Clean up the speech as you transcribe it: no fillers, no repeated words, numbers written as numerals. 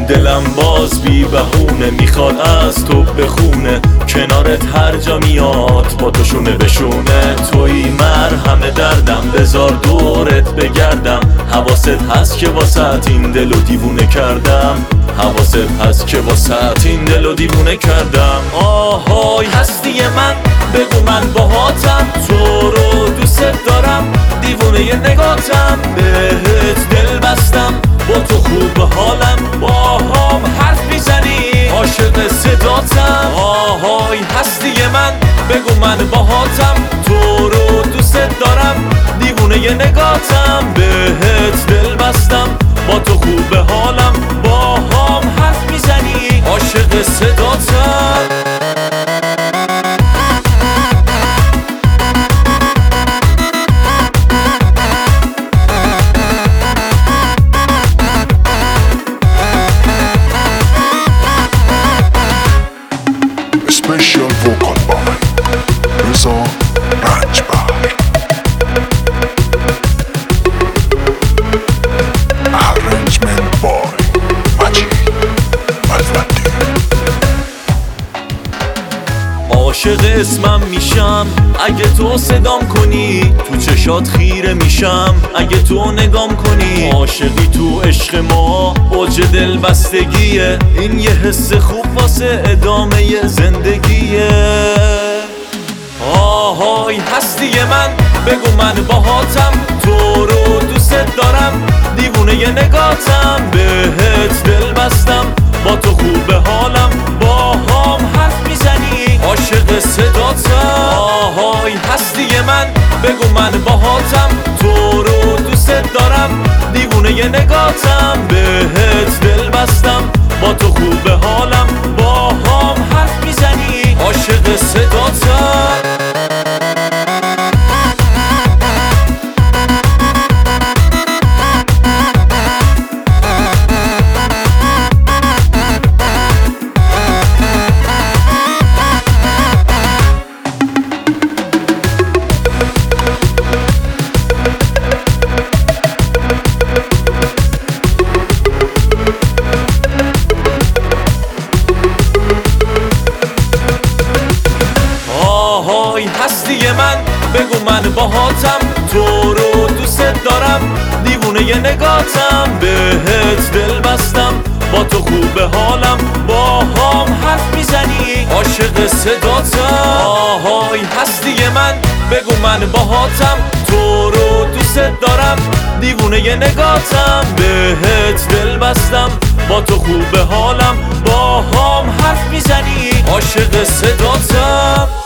دلم باز بی بهونه میخواد از تو بخونه، کنارت هر جا میاد با تو شونه بشونه. توی مرهم دردم بذار دورت بگردم، حواست هست که واسه این دلو دیوونه کردم، حواست هست که واسه این دلو دیوونه کردم. آهای هستی من بگو من باهاتم، تو رو دوست دارم دیوونه ی نگاتم، بهت دل بستم با تو خوب حالم، با هم حرف میزنی عاشق صداتم. آهای هستی من بگو من باهاتم، تو رو دوست دارم دیوونه ی نگاتم، بهت دل بستم با تو خوب حالم، با هم حرف میزنی عاشق صداتم. Special vocal by Reza Rajbar. Arrangement by Majid Alfati. عاشق اسمم میشم اگه تو صدام کنی، تو چشات خیره میشم اگه تو نگام کنی. عاشقی تو عشق ما اوج دل بستگیه، این یه حس خوب واسه ادامه زندگیه. آهای هستی من بگو من باهاتم، تو رو دوست دارم دیوونه ی نگاتم، بهت دل بستم با تو خوب حالم، با هم حرف میزنی عاشق صداتم. آهای هستی من بگو من باهاتم، تو رو دوست دارم دیوونه ی نگاتم، بهت دل بستم با تو خوب حالم، با هم حرف میزنی عاشق صداتم. هستی من بگو من باهاتم، تو رو دوست دارم دیوونه ی نگاتم، بهت دل بستم با تو خوب حالم، با هم حرف میزنی عاشق صداتم. آهای هستی من بگو من باهاتم، تو رو دوست دارم دیوونه ی نگاتم، بهت دل بستم با تو خوب حالم، با هم حرف میزنی عاشق صداتم.